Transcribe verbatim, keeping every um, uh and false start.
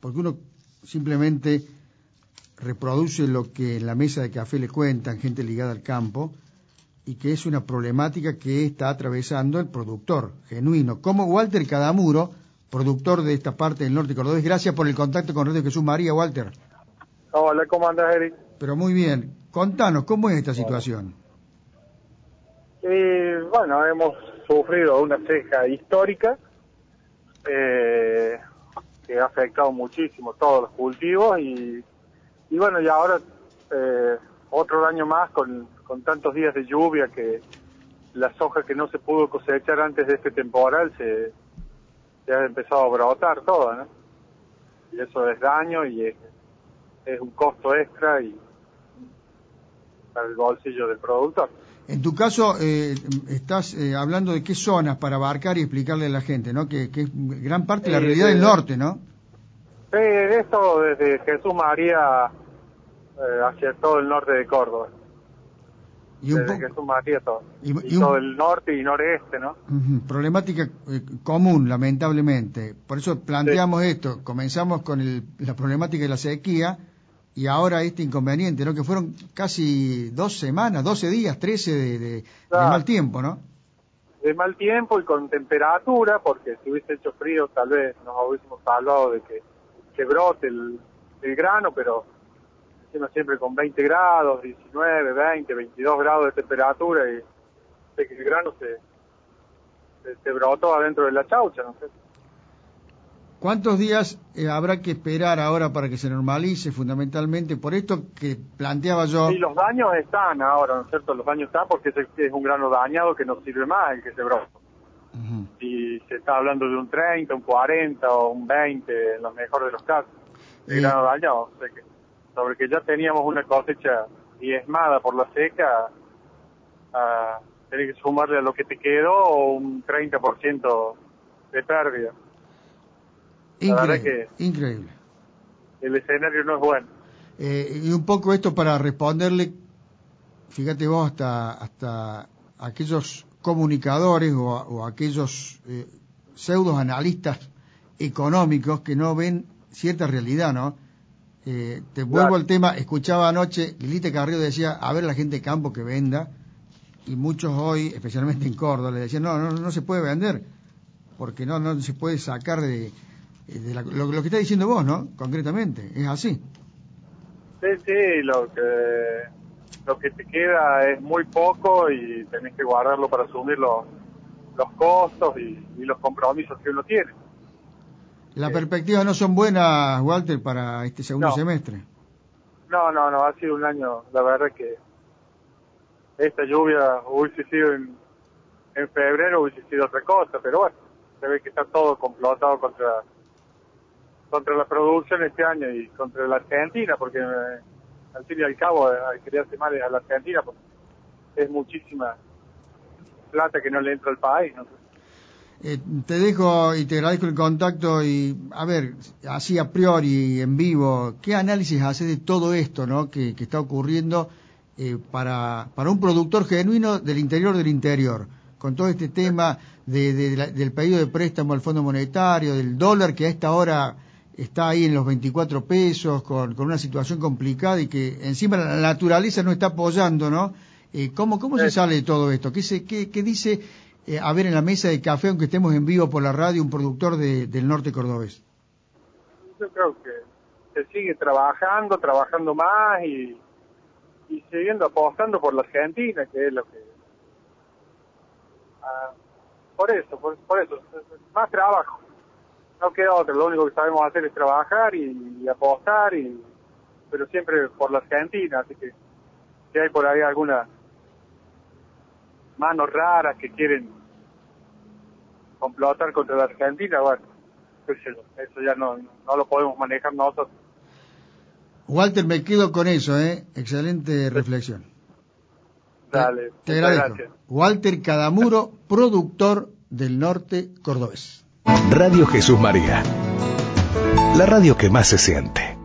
porque uno simplemente reproduce lo que en la mesa de café le cuentan, gente ligada al campo, y que es una problemática que está atravesando el productor genuino, como Walter Cadamuro, productor de esta parte del norte cordobés. Gracias por el contacto con Radio Jesús María, Walter. Hola, ¿cómo andás, Eric? Pero muy bien. Contanos, ¿cómo es esta situación? Y bueno, hemos sufrido una seca histórica eh, que ha afectado muchísimo todos los cultivos y, y bueno, y ahora eh, otro año más con, con tantos días de lluvia que la soja que no se pudo cosechar antes de este temporal se, se ha empezado a brotar toda, ¿no? Y eso es daño y es, es un costo extra y para el bolsillo del productor. En tu caso, eh, estás eh, hablando de qué zonas para abarcar y explicarle a la gente, ¿no? Que, que es gran parte de la realidad de, del norte, ¿no? Sí, esto desde Jesús María eh, hacia todo el norte de Córdoba. Y un desde po- Jesús María todo. Y, Y, y un, todo el norte y noreste, ¿no? uh-huh, problemática eh, común, lamentablemente. Por eso planteamos Sí. esto. Comenzamos con el, la problemática de la sequía y ahora este inconveniente, ¿no? Que fueron casi dos semanas, doce días, trece de, de, Claro. de mal tiempo, ¿no? De mal tiempo y con temperatura, porque si hubiese hecho frío tal vez nos hubiésemos salvado de que, que brote el, el grano, pero encima siempre con veinte grados, diecinueve, veinte, veintidós grados de temperatura y de que el grano se, se, se brotó adentro de la chaucha, no sé. ¿Cuántos días eh, habrá que esperar ahora para que se normalice, fundamentalmente, por esto que planteaba yo? Sí, los daños están ahora, ¿no es cierto? Los daños están porque es, es un grano dañado que no sirve más el que se brota. Uh-huh. Y se está hablando de un treinta, un cuarenta o un veinte en los mejores de los casos. El eh... grano dañado, o sea que sobre que ya teníamos una cosecha diezmada por la seca, a tener que sumarle a lo que te quedó un treinta por ciento de pérdida. Increíble, que increíble. El escenario no es bueno. Eh, y un poco esto para responderle, fíjate vos, hasta hasta aquellos comunicadores o, o aquellos eh, pseudos analistas económicos que no ven cierta realidad, ¿no? Eh, te claro. Vuelvo al tema, escuchaba anoche, Lilita Carrillo decía, a ver la gente de campo que venda, y muchos hoy, especialmente en Córdoba, le decían, no, no, no se puede vender, porque no, no se puede sacar de... De la, lo, lo que está diciendo vos, ¿no? Concretamente, es así. Sí, sí, lo que lo que te queda es muy poco y tenés que guardarlo para asumir los, los costos y, y los compromisos que uno tiene. Las eh, perspectivas no son buenas, Walter, para este segundo no, semestre. No, no, no, ha sido un año, la verdad que esta lluvia hubiese sido en, en febrero, hubiese sido otra cosa, pero bueno, se ve que está todo complotado contra contra la producción este año y contra la Argentina, porque eh, al fin y al cabo hay que darse mal a la Argentina porque es muchísima plata que no le entra al país, ¿no? Eh, te dejo y te agradezco el contacto y, a ver, así a priori, en vivo, ¿qué análisis haces de todo esto, ¿no? que, que está ocurriendo eh, para, para un productor genuino del interior del interior? Con todo este tema de, de, de la, del pedido de préstamo al Fondo Monetario, del dólar que a esta hora está ahí en los veinticuatro pesos, con, con una situación complicada y que encima la naturaleza no está apoyando, ¿no? Eh, ¿Cómo, cómo se sale de todo esto? ¿Qué, se, qué, qué dice, eh, a ver, en la mesa de café, aunque estemos en vivo por la radio, un productor de, del norte cordobés? Yo creo que se sigue trabajando, trabajando más y, y siguiendo apostando por la Argentina, que es lo que... Ah, por eso, por, por eso, más trabajo. No queda otra, lo único que sabemos hacer es trabajar y, y apostar, y pero siempre por la Argentina, así que si hay por ahí algunas manos raras que quieren complotar contra la Argentina, bueno, pues eso, eso ya no, no lo podemos manejar nosotros. Walter, me quedo con eso, ¿eh? Excelente reflexión. Dale, te, te agradezco. Gracias. Walter Cadamuro, productor del norte cordobés. Radio Jesús María, la radio que más se siente.